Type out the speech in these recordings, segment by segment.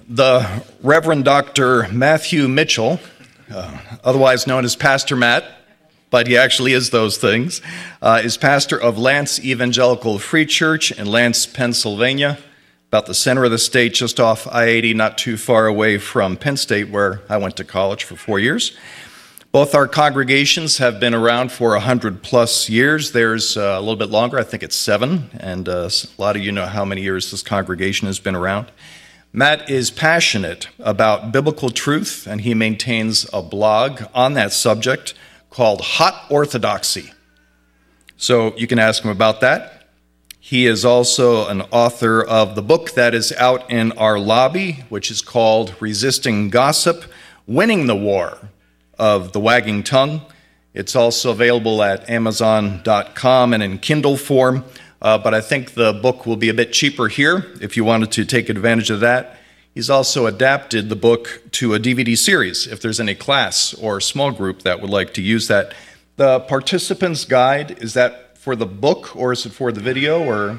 The Reverend Dr. Matthew Mitchell, otherwise known as Pastor Matt, but he actually is those things, is pastor of Lance Evangelical Free Church in Lance, Pennsylvania, about the center of the state, just off I-80, not too far away from Penn State, where I went to college for 4 years. Both our congregations have been around for 100 plus years. There's a little bit longer, I think it's 7, and a lot of you know how many years this congregation has been around. Matt is passionate about biblical truth, and he maintains a blog on that subject called Hot Orthodoxy. So you can ask him about that. He is also an author of the book that is out in our lobby, which is called Resisting Gossip, Winning the War of the Wagging Tongue. It's also available at Amazon.com and in Kindle form, but I think the book will be a bit cheaper here if you wanted to take advantage of that. He's also adapted the book to a DVD series, if there's any class or small group that would like to use that. The participant's guide, is that for the book or is it for the video or?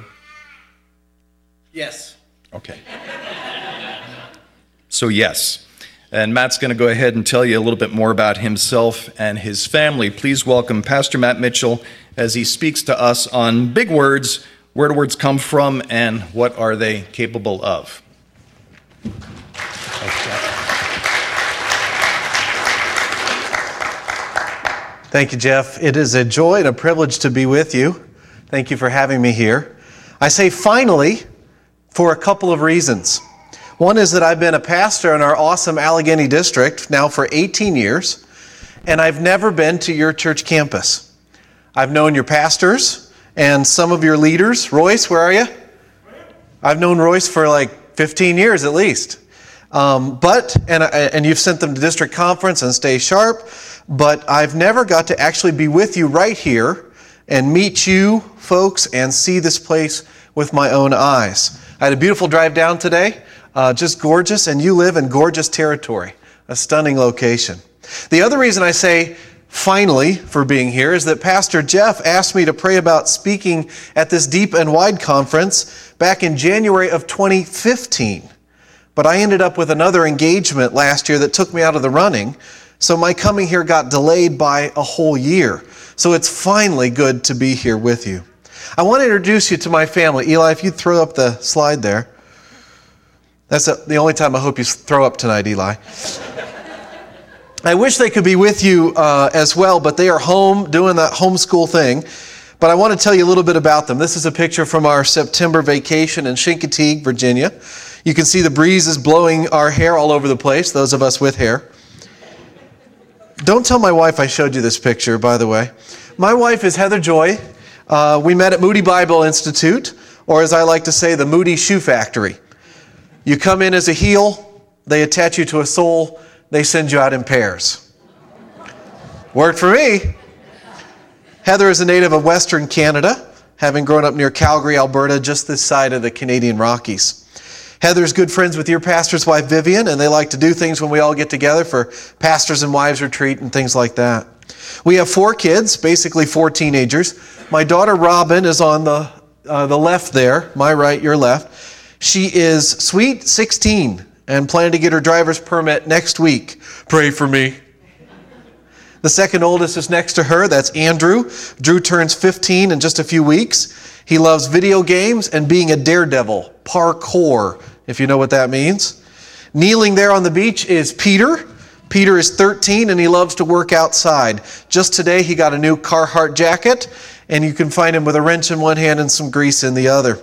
Yes. Okay. So yes. And Matt's going to go ahead and tell you a little bit more about himself and his family. Please welcome Pastor Matt Mitchell as he speaks to us on big words, where do words come from, and what are they capable of? Thank you, Jeff. It is a joy and a privilege to be with you. Thank you for having me here. I say finally for a couple of reasons. One is that I've been a pastor in our awesome Allegheny district now for 18 years, and I've never been to your church campus. I've known your pastors and some of your leaders. Royce, where are you? I've known Royce for like 15 years at least. And you've sent them to district conference and Stay Sharp, but I've never got to actually be with you right here and meet you folks and see this place with my own eyes. I had a beautiful drive down today, just gorgeous, and you live in gorgeous territory, a stunning location. The other reason I say finally for being here is that Pastor Jeff asked me to pray about speaking at this Deep and Wide conference back in January of 2015. But I ended up with another engagement last year that took me out of the running, so my coming here got delayed by a whole year. So it's finally good to be here with you. I want to introduce you to my family. Eli, if you'd throw up the slide there. That's the only time I hope you throw up tonight, Eli. I wish they could be with you as well, but they are home doing that homeschool thing. But I want to tell you a little bit about them. This is a picture from our September vacation in Chincoteague, Virginia. You can see the breeze is blowing our hair all over the place, those of us with hair. Don't tell my wife I showed you this picture, by the way. My wife is Heather Joy. We met at Moody Bible Institute, or as I like to say, the Moody Shoe Factory. You come in as a heel, they attach you to a sole, they send you out in pairs. Worked for me. Heather is a native of Western Canada, having grown up near Calgary, Alberta, just this side of the Canadian Rockies. Heather's good friends with your pastor's wife, Vivian, and they like to do things when we all get together for Pastors and Wives Retreat and things like that. We have 4 kids, basically 4 teenagers. My daughter, Robin, is on the left there, my right, your left. She is sweet 16 and planning to get her driver's permit next week. Pray for me. The second oldest is next to her. That's Andrew. Drew turns 15 in just a few weeks. He loves video games and being a daredevil, parkour, if you know what that means. Kneeling there on the beach is Peter. Peter is 13 and he loves to work outside. Just today he got a new Carhartt jacket, and you can find him with a wrench in one hand and some grease in the other.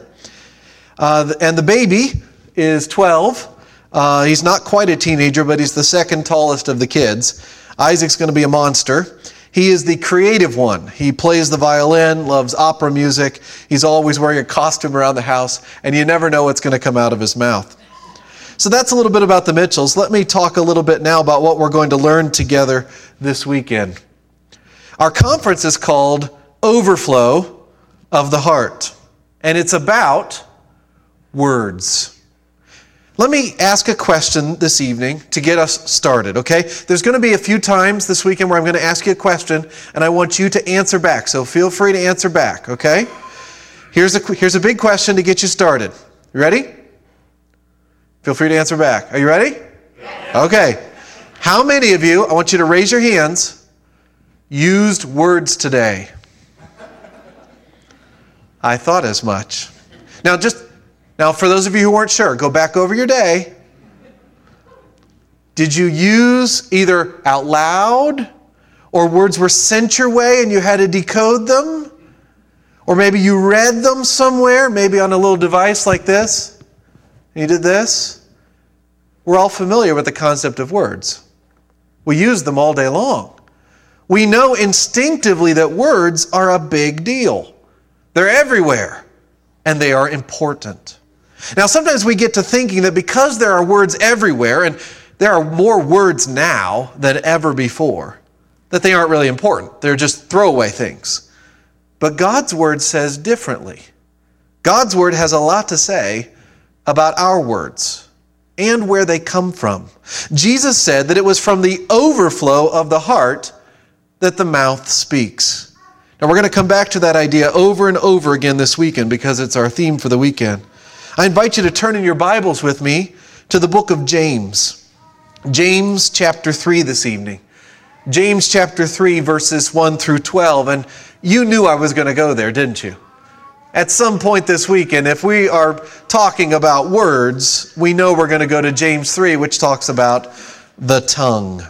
And the baby is 12. He's not quite a teenager, but he's the second tallest of the kids. Isaac's going to be a monster. He is the creative one. He plays the violin, loves opera music. He's always wearing a costume around the house, and you never know what's going to come out of his mouth. So that's a little bit about the Mitchells. Let me talk a little bit now about what we're going to learn together this weekend. Our conference is called Overflow of the Heart, and it's about words. Let me ask a question this evening to get us started, okay? There's going to be a few times this weekend where I'm going to ask you a question, and I want you to answer back, so feel free to answer back, okay? Here's a big question to get you started. You ready? Feel free to answer back. Are you ready? Okay. How many of you, I want you to raise your hands, used words today? I thought as much. Now for those of you who weren't sure, go back over your day. Did you use either out loud, or words were sent your way and you had to decode them? Or maybe you read them somewhere, maybe on a little device like this. And you did this. We're all familiar with the concept of words. We use them all day long. We know instinctively that words are a big deal. They're everywhere, and they are important. Now, sometimes we get to thinking that because there are words everywhere, and there are more words now than ever before, that they aren't really important. They're just throwaway things. But God's Word says differently. God's Word has a lot to say about our words and where they come from. Jesus said that it was from the overflow of the heart that the mouth speaks. Now we're going to come back to that idea over and over again this weekend because it's our theme for the weekend. I invite you to turn in your Bibles with me to the book of James. James chapter 3 this evening. James chapter 3 verses 1 through 12. And you knew I was going to go there, didn't you? At some point this weekend, if we are talking about words, we know we're going to go to James 3, which talks about the tongue.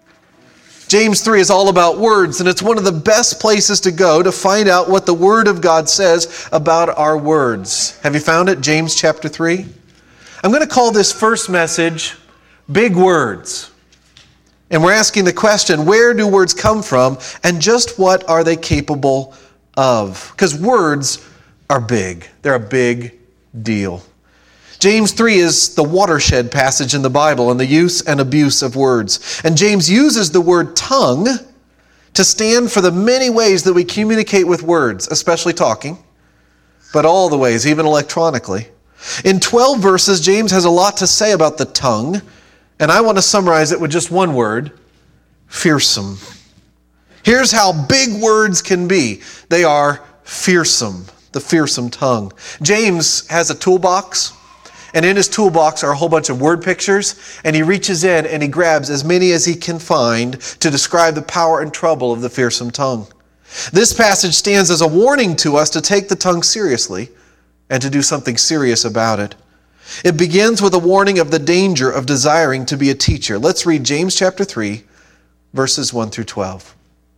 James 3 is all about words, and it's one of the best places to go to find out what the Word of God says about our words. Have you found it? James chapter 3? I'm going to call this first message, Big Words. And we're asking the question, where do words come from, and just what are they capable of? Because words are big. They're a big deal. James 3 is the watershed passage in the Bible on the use and abuse of words. And James uses the word tongue to stand for the many ways that we communicate with words, especially talking, but all the ways, even electronically. In 12 verses, James has a lot to say about the tongue, and I want to summarize it with just one word, fearsome. Here's how big words can be. They are fearsome, the fearsome tongue. James has a toolbox, and in his toolbox are a whole bunch of word pictures, and he reaches in and he grabs as many as he can find to describe the power and trouble of the fearsome tongue. This passage stands as a warning to us to take the tongue seriously and to do something serious about it. It begins with a warning of the danger of desiring to be a teacher. Let's read James chapter 3, verses 1 through 12.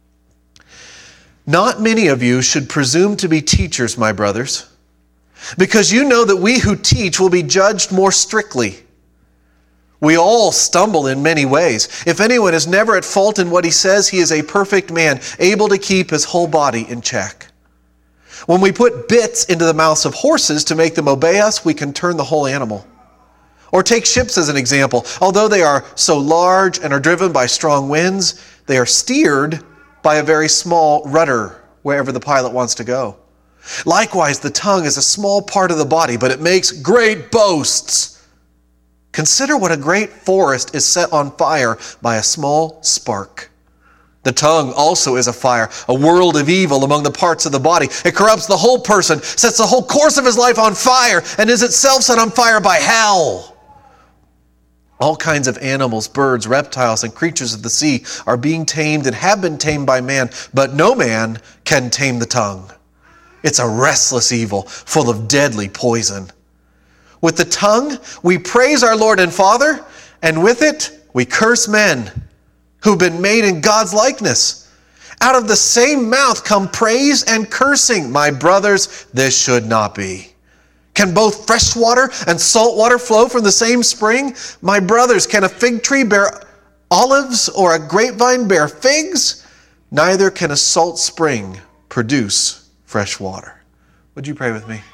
Not many of you should presume to be teachers, my brothers, because you know that we who teach will be judged more strictly. We all stumble in many ways. If anyone is never at fault in what he says, he is a perfect man, able to keep his whole body in check. When we put bits into the mouths of horses to make them obey us, we can turn the whole animal. Or take ships as an example. Although they are so large and are driven by strong winds, they are steered by a very small rudder wherever the pilot wants to go. Likewise, the tongue is a small part of the body, but it makes great boasts. Consider what a great forest is set on fire by a small spark. The tongue also is a fire, a world of evil among the parts of the body. It corrupts the whole person, sets the whole course of his life on fire, and is itself set on fire by hell. All kinds of animals, birds, reptiles, and creatures of the sea are being tamed and have been tamed by man, but no man can tame the tongue. It's a restless evil, full of deadly poison. With the tongue, we praise our Lord and Father, and with it, we curse men who've been made in God's likeness. Out of the same mouth come praise and cursing. My brothers, this should not be. Can both fresh water and salt water flow from the same spring? My brothers, can a fig tree bear olives or a grapevine bear figs? Neither can a salt spring produce fresh water. Would you pray with me?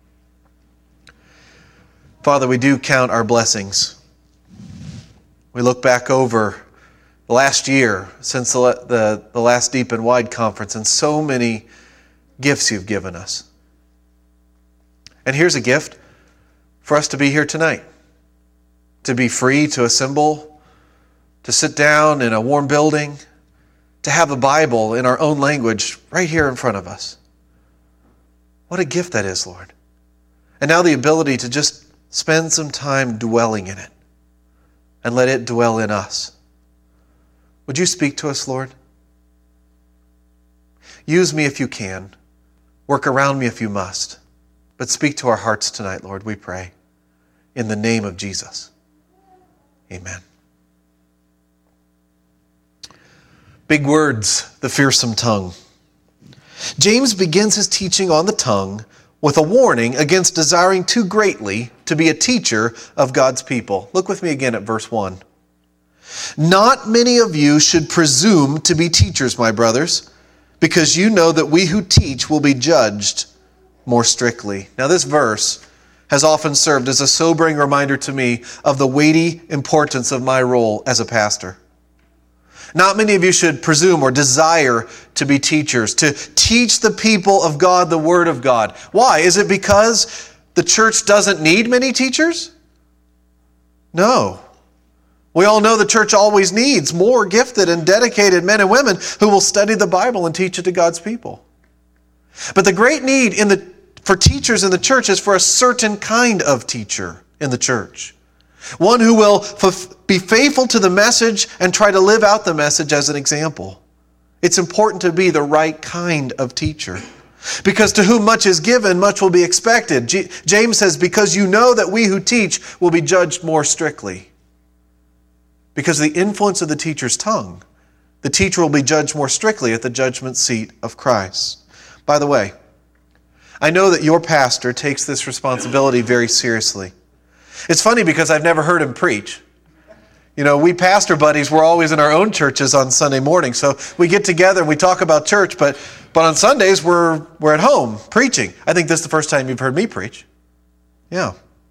Father, we do count our blessings. We look back over the last year since the last Deep and Wide conference, and so many gifts you've given us. And here's a gift for us to be here tonight, to be free to assemble, to sit down in a warm building, to have a Bible in our own language right here in front of us. What a gift that is, Lord. And now the ability to just spend some time dwelling in it and let it dwell in us. Would you speak to us, Lord? Use me if you can. Work around me if you must. But speak to our hearts tonight, Lord, we pray. In the name of Jesus. Amen. Big words, the fearsome tongue. James begins his teaching on the tongue with a warning against desiring too greatly to be a teacher of God's people. Look with me again at verse 1. Not many of you should presume to be teachers, my brothers, because you know that we who teach will be judged more strictly. Now this verse has often served as a sobering reminder to me of the weighty importance of my role as a pastor. Not many of you should presume or desire to be teachers, to teach the people of God the Word of God. Why? Is it because the church doesn't need many teachers? No. We all know the church always needs more gifted and dedicated men and women who will study the Bible and teach it to God's people. But the great need for teachers in the church is for a certain kind of teacher in the church. One who will be faithful to the message and try to live out the message as an example. It's important to be the right kind of teacher. Because to whom much is given, much will be expected. James says, because you know that we who teach will be judged more strictly. Because of the influence of the teacher's tongue, the teacher will be judged more strictly at the judgment seat of Christ. By the way, I know that your pastor takes this responsibility very seriously. It's funny because I've never heard him preach. You know, we pastor buddies, we're always in our own churches on Sunday morning. So we get together and we talk about church, but on Sundays we're at home preaching. I think this is the first time you've heard me preach. Yeah.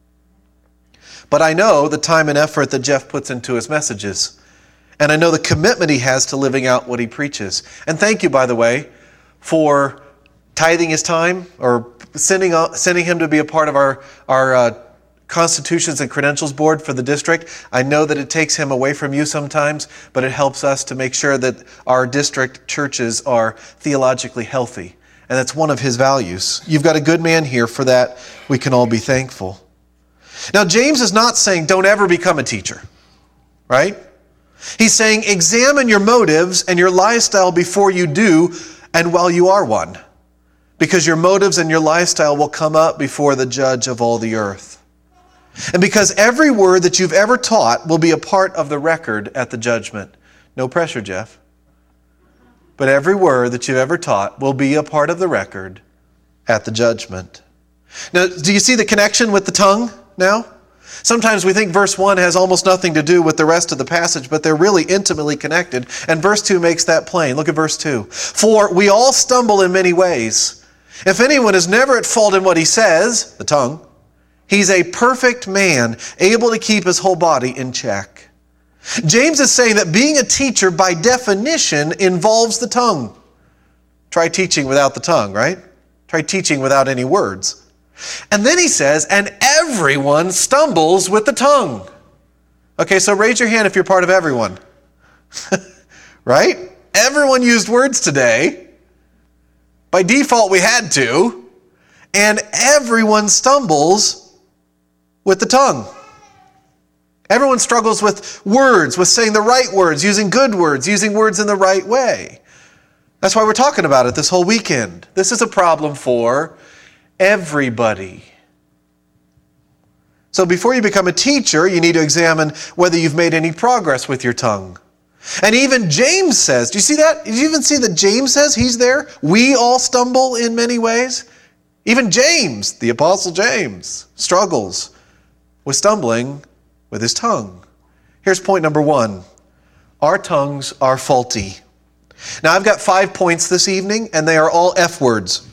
But I know the time and effort that Jeff puts into his messages. And I know the commitment he has to living out what he preaches. And thank you, by the way, for tithing his time or sending him to be a part of our Constitutions and Credentials Board for the district. I know that it takes him away from you sometimes, but it helps us to make sure that our district churches are theologically healthy. And that's one of his values. You've got a good man here. For that, we can all be thankful. Now, James is not saying don't ever become a teacher, right? He's saying examine your motives and your lifestyle before you do and while you are one. Because your motives and your lifestyle will come up before the judge of all the earth. And because every word that you've ever taught will be a part of the record at the judgment. No pressure, Jeff. But every word that you've ever taught will be a part of the record at the judgment. Now, do you see the connection with the tongue now? Sometimes we think verse 1 has almost nothing to do with the rest of the passage, but they're really intimately connected. And verse 2 makes that plain. Look at verse 2. For we all stumble in many ways. If anyone is never at fault in what he says, the tongue, he's a perfect man, able to keep his whole body in check. James is saying that being a teacher, by definition, involves the tongue. Try teaching without the tongue, right? Try teaching without any words. And then he says, and everyone stumbles with the tongue. Okay, so raise your hand if you're part of everyone. Right? Everyone used words today. By default, we had to. And everyone stumbles with the tongue. Everyone struggles with words, with saying the right words, using good words, using words in the right way. That's why we're talking about it this whole weekend. This is a problem for everybody. So before you become a teacher, you need to examine whether you've made any progress with your tongue. And even James says, do you see that? Did you even see that James says he's there? We all stumble in many ways. Even James, the Apostle James, struggles with stumbling with his tongue. Here's point number 1. Our tongues are faulty. Now, I've got 5 points this evening, and they are all F words.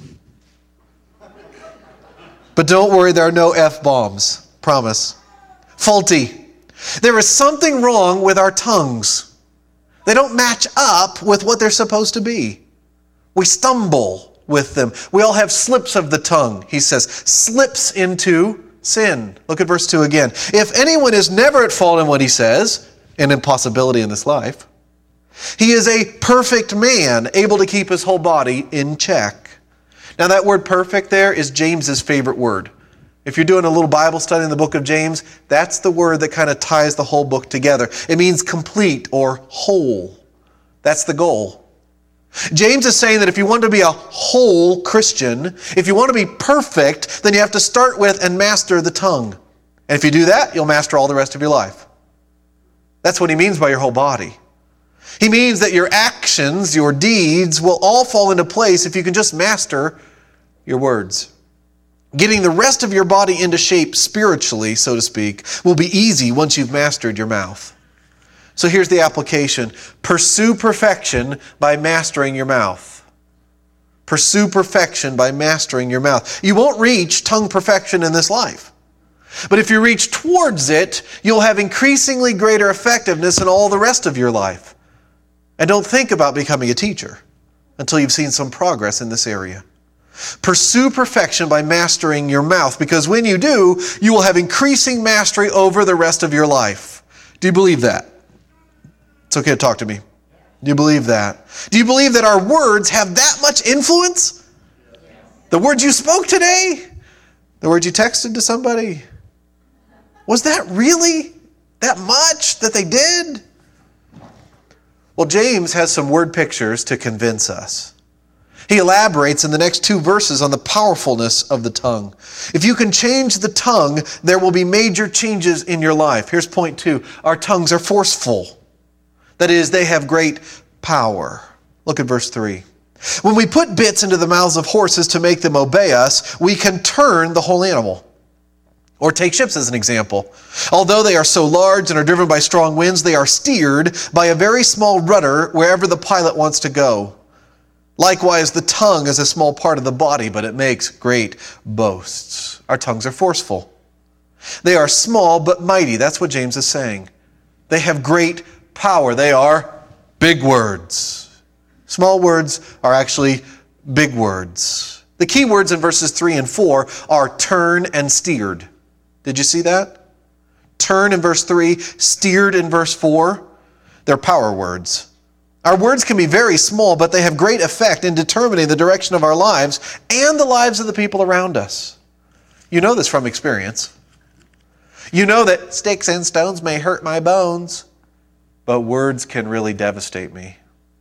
But don't worry, there are no F-bombs. Promise. Faulty. There is something wrong with our tongues. They don't match up with what they're supposed to be. We stumble with them. We all have slips of the tongue, he says. Slips into sin. Look at verse 2 again. If anyone is never at fault in what he says, an impossibility in this life, he is a perfect man, able to keep his whole body in check. Now that word perfect there is James's favorite word. If you're doing a little Bible study in the book of James, that's the word that kind of ties the whole book together. It means complete or whole. That's the goal. James is saying that if you want to be a whole Christian, if you want to be perfect, then you have to start with and master the tongue. And if you do that, you'll master all the rest of your life. That's what he means by your whole body. He means that your actions, your deeds, will all fall into place if you can just master your words. Getting the rest of your body into shape spiritually, so to speak, will be easy once you've mastered your mouth. So here's the application. Pursue perfection by mastering your mouth. Pursue perfection by mastering your mouth. You won't reach tongue perfection in this life. But if you reach towards it, you'll have increasingly greater effectiveness in all the rest of your life. And don't think about becoming a teacher until you've seen some progress in this area. Pursue perfection by mastering your mouth, because when you do, you will have increasing mastery over the rest of your life. Do you believe that? It's okay to talk to me. Do you believe that? Do you believe that our words have that much influence? The words you spoke today? The words you texted to somebody? Was that really that much that they did? Well, James has some word pictures to convince us. He elaborates in the next 2 verses on the powerfulness of the tongue. If you can change the tongue, there will be major changes in your life. Here's point 2. Our tongues are forceful. That is, they have great power. Look at verse 3. When we put bits into the mouths of horses to make them obey us, we can turn the whole animal. Or take ships as an example. Although they are so large and are driven by strong winds, they are steered by a very small rudder wherever the pilot wants to go. Likewise, the tongue is a small part of the body, but it makes great boasts. Our tongues are forceful. They are small but mighty. That's what James is saying. They have great power. They are big words. Small words are actually big words. The key words in verses 3 and 4 are turn and steered. Did you see that? Turn in verse 3, steered in verse 4. They're power words. Our words can be very small, but they have great effect in determining the direction of our lives and the lives of the people around us. You know this from experience. You know that sticks and stones may hurt my bones, but words can really devastate me.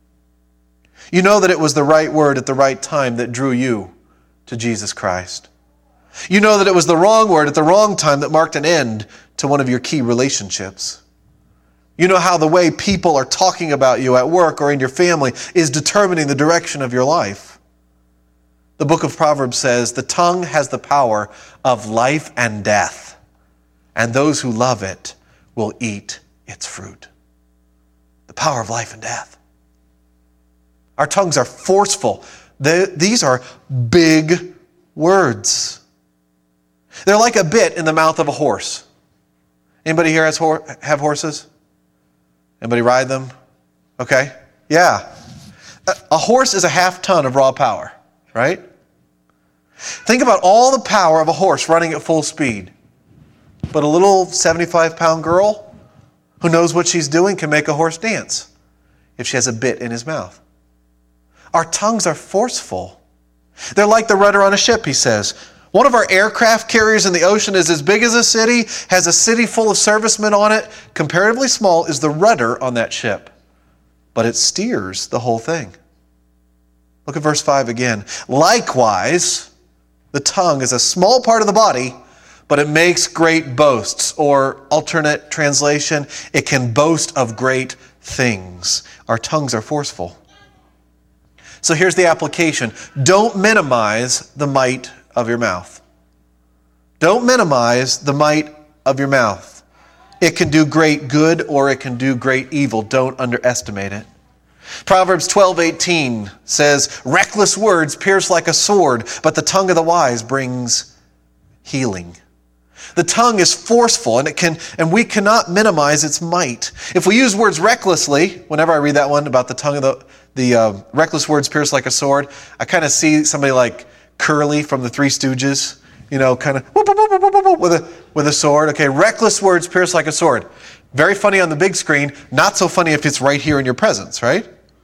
You know that it was the right word at the right time that drew you to Jesus Christ. You know that it was the wrong word at the wrong time that marked an end to one of your key relationships. You know how the way people are talking about you at work or in your family is determining the direction of your life. The book of Proverbs says, the tongue has the power of life and death, and those who love it will eat its fruit. The power of life and death. Our tongues are forceful. These are big words. They're like a bit in the mouth of a horse. Anybody here have horses? Anybody ride them? Okay. Yeah. A horse is a half ton of raw power, right? Think about all the power of a horse running at full speed. But a little 75-pound girl who knows what she's doing can make a horse dance if she has a bit in his mouth. Our tongues are forceful. They're like the rudder on a ship, he says. One of our aircraft carriers in the ocean is as big as a city, has a city full of servicemen on it. Comparatively small is the rudder on that ship, but it steers the whole thing. Look at verse 5 again. Likewise, the tongue is a small part of the body, but it makes great boasts. Or alternate translation, it can boast of great things. Our tongues are forceful. So here's the application. Don't minimize the might of your mouth. Don't minimize the might of your mouth. It can do great good or it can do great evil. Don't underestimate it. Proverbs 12:18 says, reckless words pierce like a sword, but the tongue of the wise brings healing. The tongue is forceful and we cannot minimize its might. If we use words recklessly, whenever I read that one about the tongue of the reckless words pierce like a sword, I kind of see somebody like Curly from the Three Stooges, kind of with a sword. Okay, reckless words pierce like a sword. Very funny on the big screen, not so funny if it's right here in your presence, right?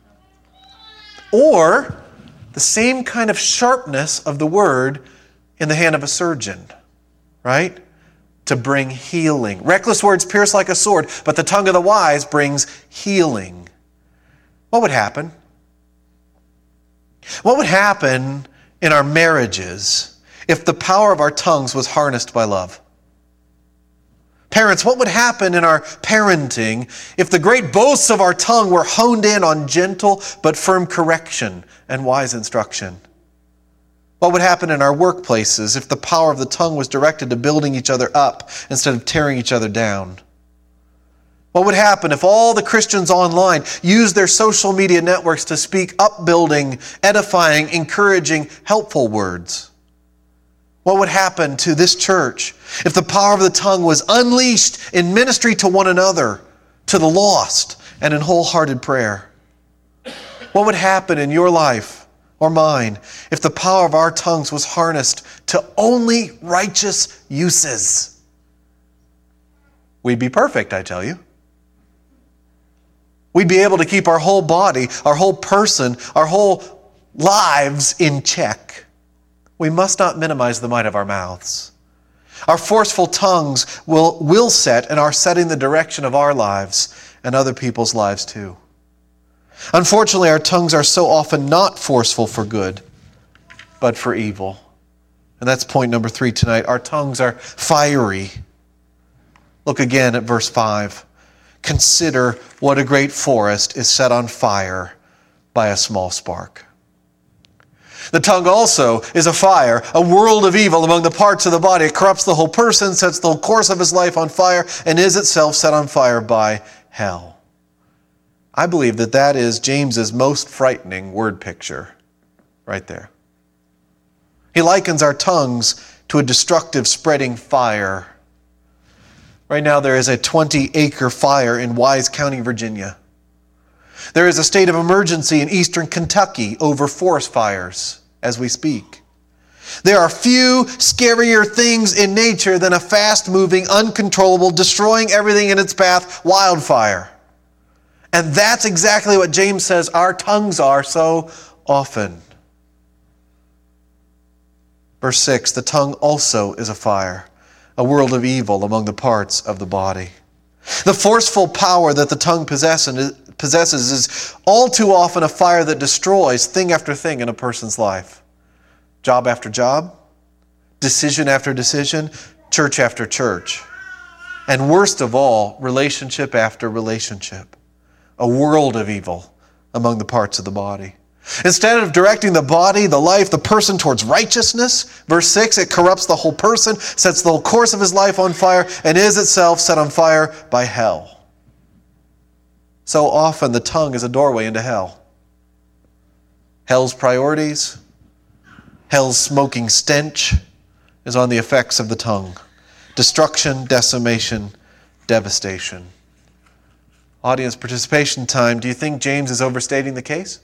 Or the same kind of sharpness of the word in the hand of a surgeon. right? To bring healing. Reckless words pierce like a sword, but the tongue of the wise brings healing. What would happen? What would happen in our marriages if the power of our tongues was harnessed by love? Parents, what would happen in our parenting if the great boasts of our tongue were honed in on gentle but firm correction and wise instruction? What would happen in our workplaces if the power of the tongue was directed to building each other up instead of tearing each other down? What would happen if all the Christians online used their social media networks to speak upbuilding, edifying, encouraging, helpful words? What would happen to this church if the power of the tongue was unleashed in ministry to one another, to the lost, and in wholehearted prayer? What would happen in your life or mine if the power of our tongues was harnessed to only righteous uses? We'd be perfect, I tell you. We'd be able to keep our whole body, our whole person, our whole lives in check. We must not minimize the might of our mouths. Our forceful tongues will set and are setting the direction of our lives and other people's lives too. Unfortunately, our tongues are so often not forceful for good, but for evil. And that's point number 3 tonight. Our tongues are fiery. Look again at verse 5. Consider what a great forest is set on fire by a small spark. The tongue also is a fire, a world of evil among the parts of the body. It corrupts the whole person, sets the whole course of his life on fire, and is itself set on fire by hell. I believe that is James's most frightening word picture right there. He likens our tongues to a destructive spreading fire. Right now there is a 20-acre fire in Wise County, Virginia. There is a state of emergency in eastern Kentucky over forest fires as we speak. There are few scarier things in nature than a fast-moving, uncontrollable, destroying everything in its path wildfire. And that's exactly what James says our tongues are so often. Verse 6, the tongue also is a fire, a world of evil among the parts of the body. The forceful power that the tongue possesses is all too often a fire that destroys thing after thing in a person's life. Job after job, decision after decision, church after church. And worst of all, relationship after relationship. A world of evil among the parts of the body. Instead of directing the body, the life, the person towards righteousness, verse 6, it corrupts the whole person, sets the whole course of his life on fire, and is itself set on fire by hell. So often the tongue is a doorway into hell. Hell's priorities, hell's smoking stench is on the effects of the tongue. Destruction, decimation, devastation. Audience participation time. Do you think James is overstating the case?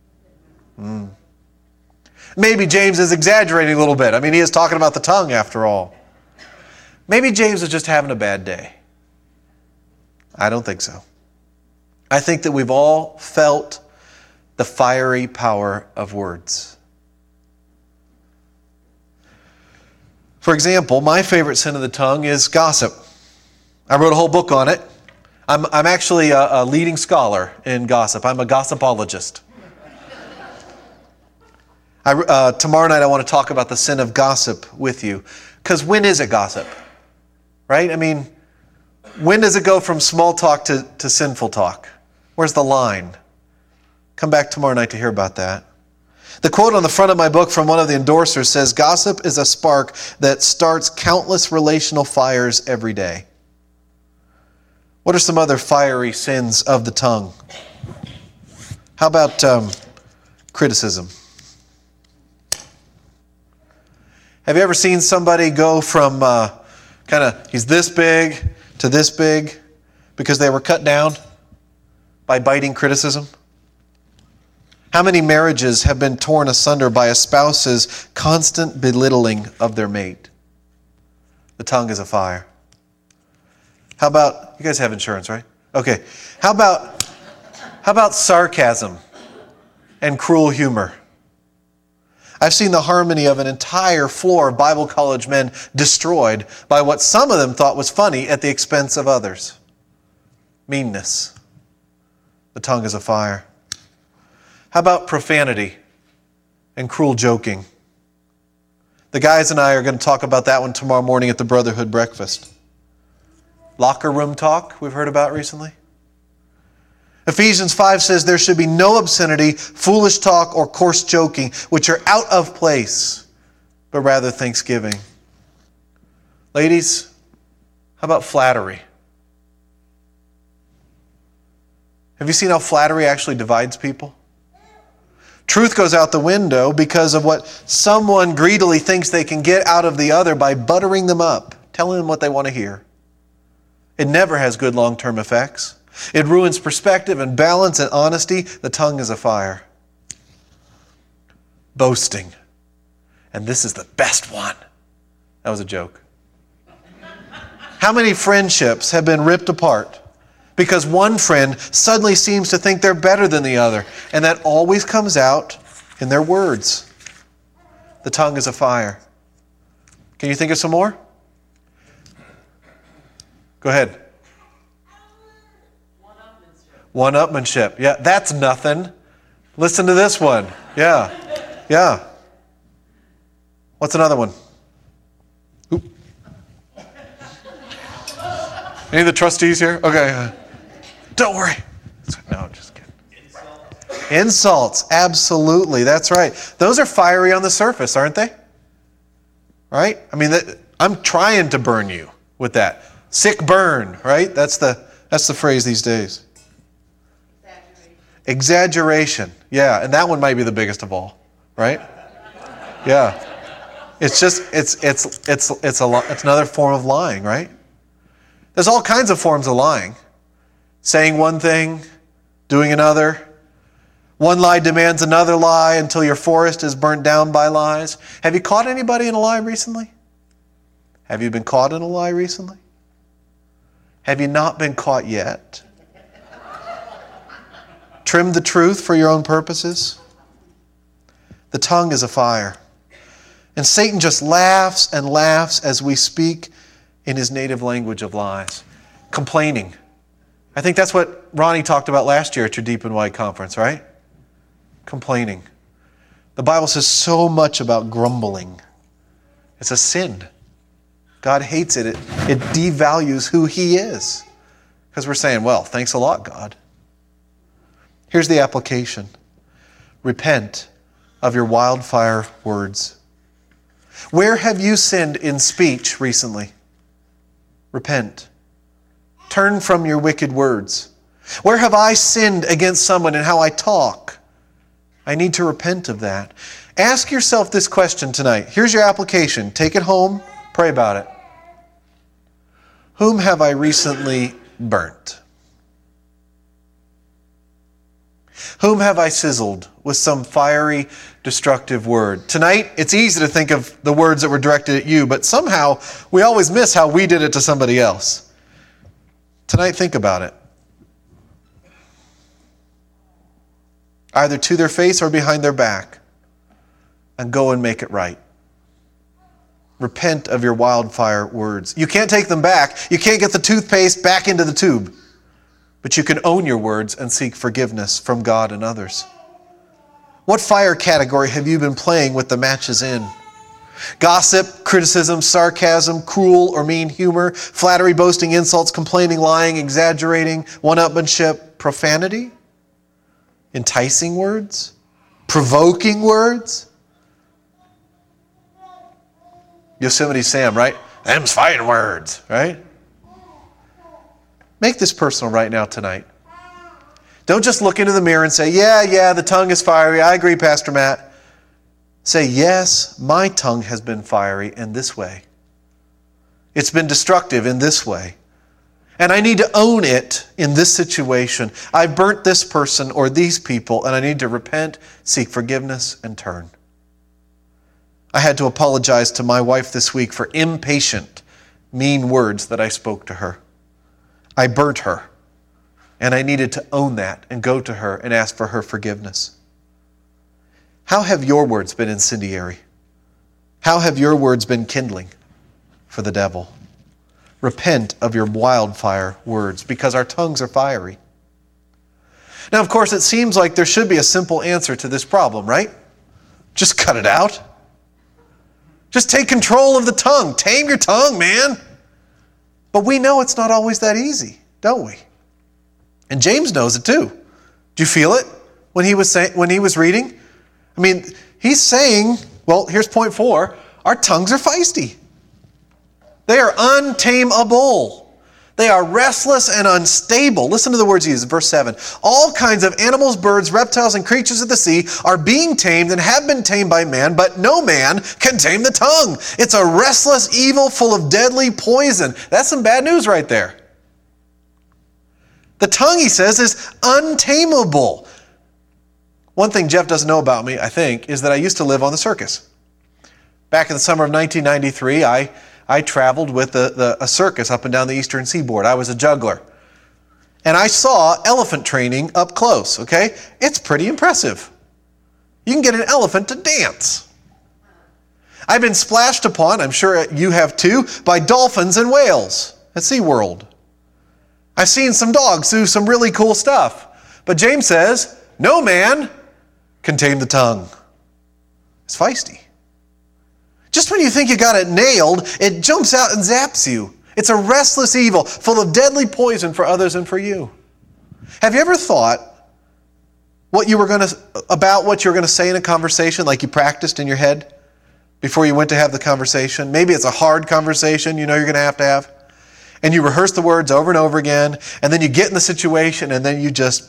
Maybe James is exaggerating a little bit. I mean, he is talking about the tongue after all. Maybe James is just having a bad day. I don't think so. I think that we've all felt the fiery power of words. For example, my favorite sin of the tongue is gossip. I wrote a whole book on it. I'm actually a leading scholar in gossip. I'm a gossipologist. Tomorrow night I want to talk about the sin of gossip with you. Because when is it gossip? Right? I mean, when does it go from small talk to sinful talk? Where's the line? Come back tomorrow night to hear about that. The quote on the front of my book from one of the endorsers says, "Gossip is a spark that starts countless relational fires every day." What are some other fiery sins of the tongue? How about criticism? Have you ever seen somebody go from he's this big to this big because they were cut down by biting criticism? How many marriages have been torn asunder by a spouse's constant belittling of their mate? The tongue is a fire. How about, you guys have insurance, right? Okay. How about sarcasm and cruel humor? I've seen the harmony of an entire floor of Bible college men destroyed by what some of them thought was funny at the expense of others. Meanness. The tongue is a fire. How about profanity and cruel joking? The guys and I are going to talk about that one tomorrow morning at the Brotherhood breakfast. Locker room talk we've heard about recently. Ephesians 5 says there should be no obscenity, foolish talk, or coarse joking, which are out of place, but rather thanksgiving. Ladies, how about flattery? Have you seen how flattery actually divides people? Truth goes out the window because of what someone greedily thinks they can get out of the other by buttering them up, telling them what they want to hear. It never has good long-term effects. It ruins perspective and balance and honesty. The tongue is a fire. Boasting. And this is the best one. That was a joke. How many friendships have been ripped apart because one friend suddenly seems to think they're better than the other, and that always comes out in their words? The tongue is a fire. Can you think of some more? Go ahead. One-upmanship. Yeah, that's nothing. Listen to this one. Yeah. What's another one? Oop. Any of the trustees here? Okay. Don't worry. No, I'm just kidding. Insults. Absolutely. That's right. Those are fiery on the surface, aren't they? Right? I mean, I'm trying to burn you with that. Sick burn, right? That's the phrase these days. Exaggeration. Yeah, and that one might be the biggest of all, right? Yeah. It's just it's another form of lying, right? There's all kinds of forms of lying. Saying one thing, doing another. One lie demands another lie until your forest is burnt down by lies. Have you caught anybody in a lie recently? Have you been caught in a lie recently? Have you not been caught yet? Trim the truth for your own purposes. The tongue is a fire. And Satan just laughs and laughs as we speak in his native language of lies. Complaining. I think that's what Ronnie talked about last year at your Deep and Wide conference, right? Complaining. The Bible says so much about grumbling. It's a sin. God hates it. It devalues who he is. Because we're saying, well, thanks a lot, God. Here's the application. Repent of your wildfire words. Where have you sinned in speech recently? Repent. Turn from your wicked words. Where have I sinned against someone in how I talk? I need to repent of that. Ask yourself this question tonight. Here's your application. Take it home. Pray about it. Whom have I recently burnt? Whom have I sizzled with some fiery, destructive word? Tonight, it's easy to think of the words that were directed at you, but somehow we always miss how we did it to somebody else. Tonight, think about it. Either to their face or behind their back, and go and make it right. Repent of your wildfire words. You can't take them back. You can't get the toothpaste back into the tube. But you can own your words and seek forgiveness from God and others. What fire category have you been playing with the matches in? Gossip, criticism, sarcasm, cruel or mean humor, flattery, boasting, insults, complaining, lying, exaggerating, one-upmanship, profanity, enticing words, provoking words. Yosemite Sam, right? Them's fighting words, right? Make this personal right now tonight. Don't just look into the mirror and say, yeah, the tongue is fiery. I agree, Pastor Matt. Say, yes, my tongue has been fiery in this way. It's been destructive in this way. And I need to own it in this situation. I burnt this person or these people, and I need to repent, seek forgiveness, and turn. I had to apologize to my wife this week for impatient, mean words that I spoke to her. I burnt her, and I needed to own that and go to her and ask for her forgiveness. How have your words been incendiary? How have your words been kindling for the devil? Repent of your wildfire words, because our tongues are fiery. Now, of course, it seems like there should be a simple answer to this problem, right? Just cut it out. Just take control of the tongue. Tame your tongue, man. But we know it's not always that easy, don't we? And James knows it too. Do you feel it when he was reading? I mean, he's saying, well, here's point 4. Our tongues are feisty. They are untamable. They are restless and unstable. Listen to the words used in verse 7. All kinds of animals, birds, reptiles, and creatures of the sea are being tamed and have been tamed by man, but no man can tame the tongue. It's a restless evil full of deadly poison. That's some bad news right there. The tongue, he says, is untamable. One thing Jeff doesn't know about me, I think, is that I used to live on the circus. Back in the summer of 1993, I traveled with a circus up and down the eastern seaboard. I was a juggler. And I saw elephant training up close, okay? It's pretty impressive. You can get an elephant to dance. I've been splashed upon, I'm sure you have too, by dolphins and whales at SeaWorld. I've seen some dogs do some really cool stuff. But James says, no man can tame the tongue. It's feisty. Just when you think you got it nailed, it jumps out and zaps you. It's a restless evil, full of deadly poison for others and for you. Have you ever thought about what you were going to say in a conversation, like you practiced in your head before you went to have the conversation? Maybe it's a hard conversation you know you're going to have. And you rehearse the words over and over again, and then you get in the situation, and then you just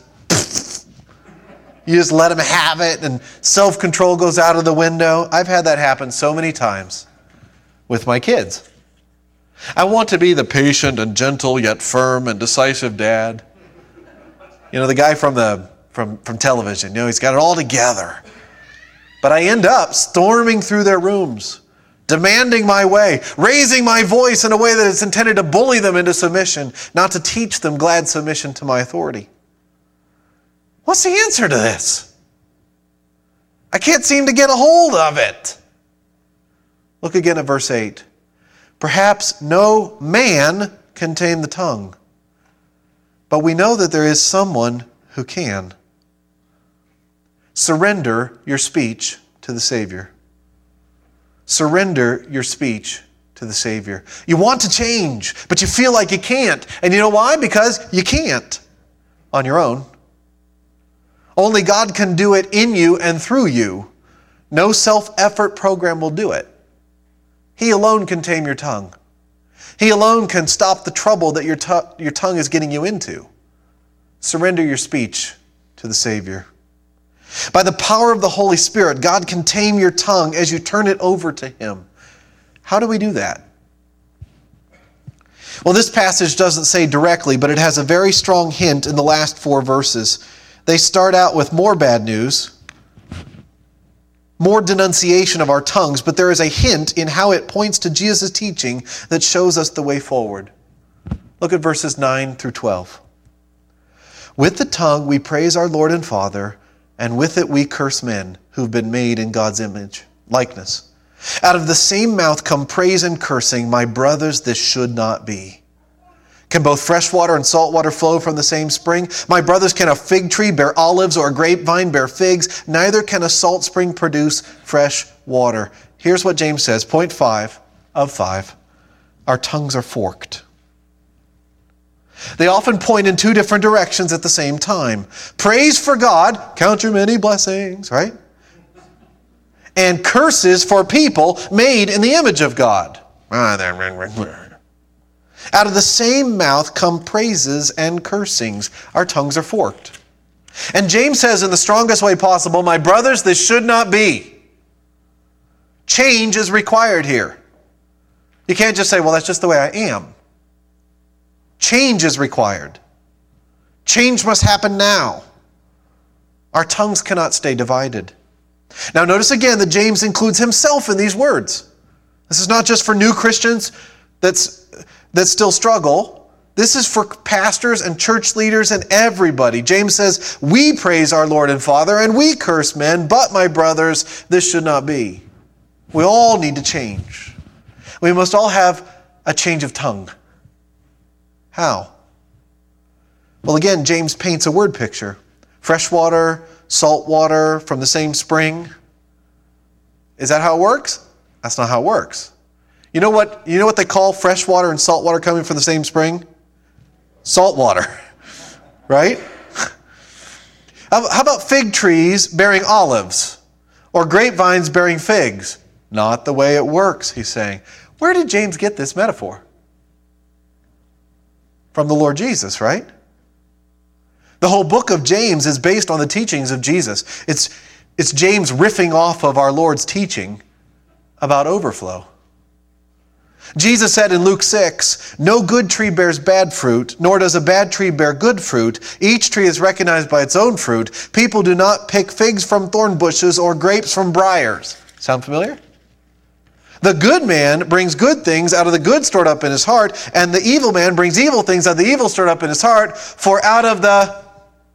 let them have it, and self-control goes out of the window. I've had that happen so many times with my kids. I want to be the patient and gentle yet firm and decisive dad. You know, the guy from television, he's got it all together. But I end up storming through their rooms, demanding my way, raising my voice in a way that is intended to bully them into submission, not to teach them glad submission to my authority. What's the answer to this? I can't seem to get a hold of it. Look again at verse 8. Perhaps no man can tame the tongue, but we know that there is someone who can. Surrender your speech to the Savior. Surrender your speech to the Savior. You want to change, but you feel like you can't. And you know why? Because you can't on your own. Only God can do it in you and through you. No self-effort program will do it. He alone can tame your tongue. He alone can stop the trouble that your tongue is getting you into. Surrender your speech to the Savior. By the power of the Holy Spirit, God can tame your tongue as you turn it over to Him. How do we do that? Well, this passage doesn't say directly, but it has a very strong hint in the last 4 verses. They start out with more bad news, more denunciation of our tongues, but there is a hint in how it points to Jesus' teaching that shows us the way forward. Look at verses 9 through 12. With the tongue we praise our Lord and Father, and with it we curse men who've been made in God's image, likeness. Out of the same mouth come praise and cursing. My brothers, this should not be. Can both fresh water and salt water flow from the same spring? My brothers, can a fig tree bear olives or a grapevine bear figs? Neither can a salt spring produce fresh water. Here's what James says, point 5 of 5. Our tongues are forked. They often point in 2 different directions at the same time. Praise for God, count your many blessings, right? And curses for people made in the image of God. Out of the same mouth come praises and cursings. Our tongues are forked. And James says in the strongest way possible, my brothers, this should not be. Change is required here. You can't just say, well, that's just the way I am. Change is required. Change must happen now. Our tongues cannot stay divided. Now notice again that James includes himself in these words. This is not just for new Christians that still struggle. This is for pastors and church leaders and everybody. James says, we praise our Lord and Father, and we curse men, but my brothers, this should not be. We all need to change. We must all have a change of tongue. How? Well, again, James paints a word picture. Fresh water, salt water from the same spring. Is that how it works? That's not how it works. You know what they call fresh water and salt water coming from the same spring? Salt water, right? How about fig trees bearing olives or grapevines bearing figs? Not the way it works, he's saying. Where did James get this metaphor? From the Lord Jesus, right? The whole book of James is based on the teachings of Jesus. It's James riffing off of our Lord's teaching about overflow. Jesus said in Luke 6, no good tree bears bad fruit, nor does a bad tree bear good fruit. Each tree is recognized by its own fruit. People do not pick figs from thorn bushes or grapes from briars. Sound familiar? The good man brings good things out of the good stored up in his heart, and the evil man brings evil things out of the evil stored up in his heart, for out of the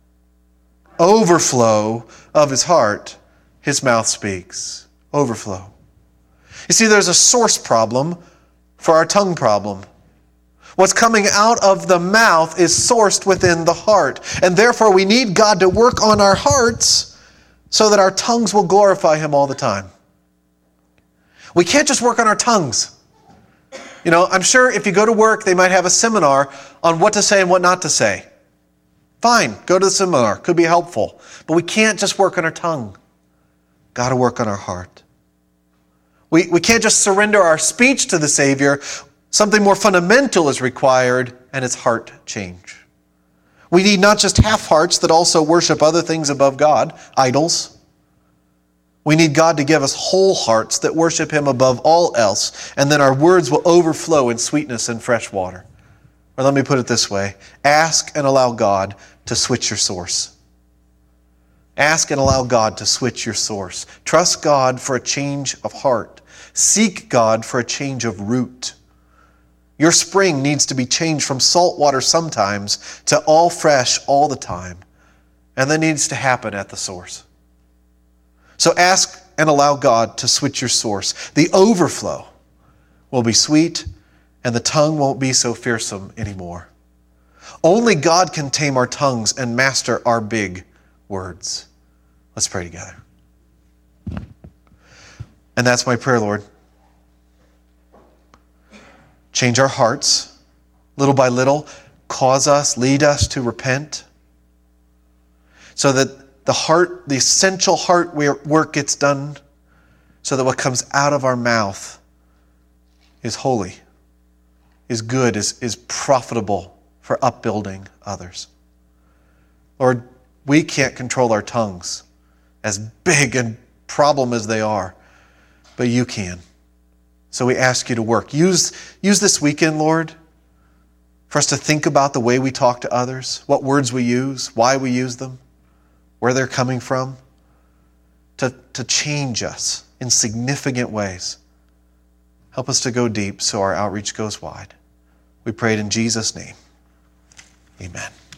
overflow of his heart, his mouth speaks. Overflow. You see, there's a source problem for our tongue problem. What's coming out of the mouth is sourced within the heart. And therefore we need God to work on our hearts so that our tongues will glorify Him all the time. We can't just work on our tongues. You know, I'm sure if you go to work, they might have a seminar on what to say and what not to say. Fine, go to the seminar. Could be helpful. But we can't just work on our tongue. Got to work on our heart. We can't just surrender our speech to the Savior. Something more fundamental is required, and it's heart change. We need not just half hearts that also worship other things above God, idols. We need God to give us whole hearts that worship Him above all else, and then our words will overflow in sweetness and fresh water. Or let me put it this way. Ask and allow God to switch your source. Ask and allow God to switch your source. Trust God for a change of heart. Seek God for a change of root. Your spring needs to be changed from salt water sometimes to all fresh all the time. And that needs to happen at the source. So ask and allow God to switch your source. The overflow will be sweet, and the tongue won't be so fearsome anymore. Only God can tame our tongues and master our big words. Let's pray together. And that's my prayer, Lord. Change our hearts little by little. Lead us to repent. So that the essential heart work gets done. So that what comes out of our mouth is holy, is good, is profitable for upbuilding others. Lord, we can't control our tongues, as big and problem as they are, but you can. So we ask you to work. Use this weekend, Lord, for us to think about the way we talk to others, what words we use, why we use them, where they're coming from, to change us in significant ways. Help us to go deep so our outreach goes wide. We pray it in Jesus' name. Amen.